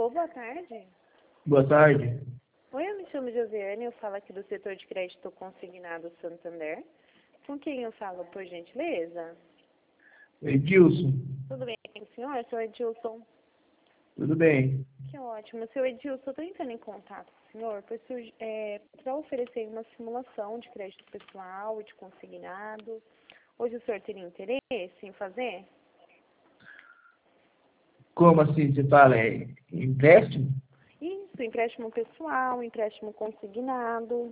Alô, boa tarde. Boa tarde. Oi, eu me chamo Josiane, eu falo aqui do setor de crédito consignado Santander. Com quem eu falo, por gentileza? Edilson. Tudo bem com o senhor? Sou Edilson. Tudo bem. Que ótimo. Seu Edilson, eu estou entrando em contato com o senhor para oferecer uma simulação de crédito pessoal e de consignado. Hoje o senhor teria interesse em fazer? Como assim você fala? É empréstimo? Isso, empréstimo pessoal, empréstimo consignado.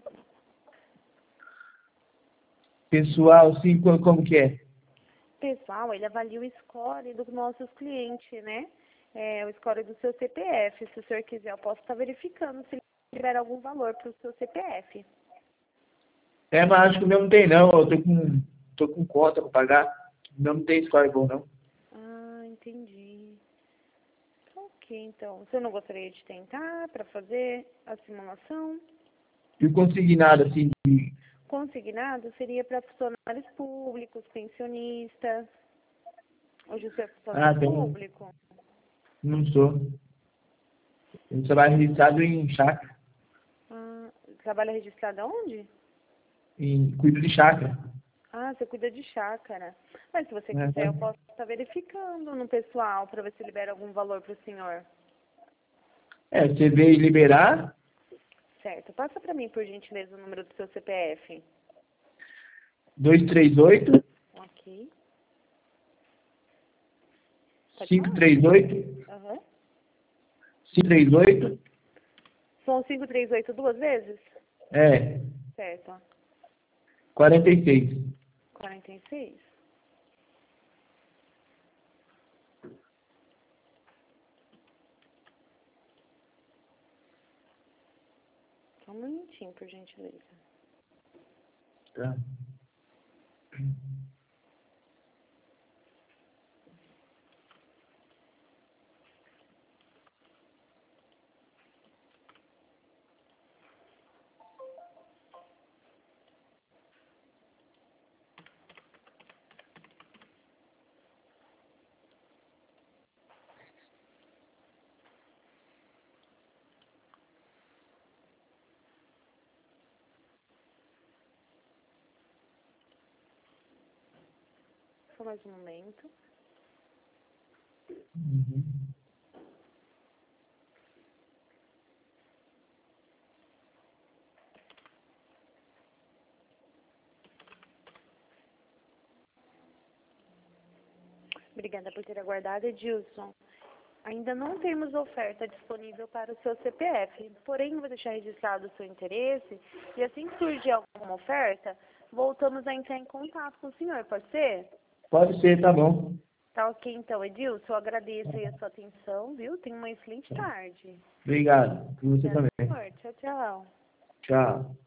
Pessoal, sim, como que é? Pessoal, ele avalia o score dos nossos clientes, né? O score do seu CPF. Se o senhor quiser, eu posso estar verificando se ele tiver algum valor para o seu CPF. Mas acho que o meu não tem não, eu tô com conta pra pagar. O meu não tem score bom não. Ah, entendi. Ok, então. O senhor não gostaria de tentar para fazer a simulação? E o consignado, assim, Consignado seria para funcionários públicos, pensionistas. Hoje o senhor é funcionário público? não sou. Eu trabalho registrado em chácara, Ah, trabalha registrado aonde? cuido de chácara. Ah, você cuida de chácara. Mas se você Né? quiser, eu posso estar verificando no pessoal para ver se libera algum valor para o senhor. Você veio liberar Certo. Passa para mim, por gentileza, o número do seu CPF. 238 Ok. Pode falar? 538 Aham. 538 São 538 duas vezes? é Certo. 46. 46? Só um minutinho, por gentileza. Tá. Só mais um momento. Uhum. Obrigada por ter aguardado, Edilson. Ainda não temos oferta disponível para o seu CPF, porém vou deixar registrado o seu interesse e assim que surgir alguma oferta, voltamos a entrar em contato com o senhor, pode ser? Pode ser, tá bom. Tá ok então, Edilson, eu agradeço aí a sua atenção, viu? Tenha uma excelente tarde. Obrigado. E você Obrigada, também. senhor. Tchau, tchau. Tchau.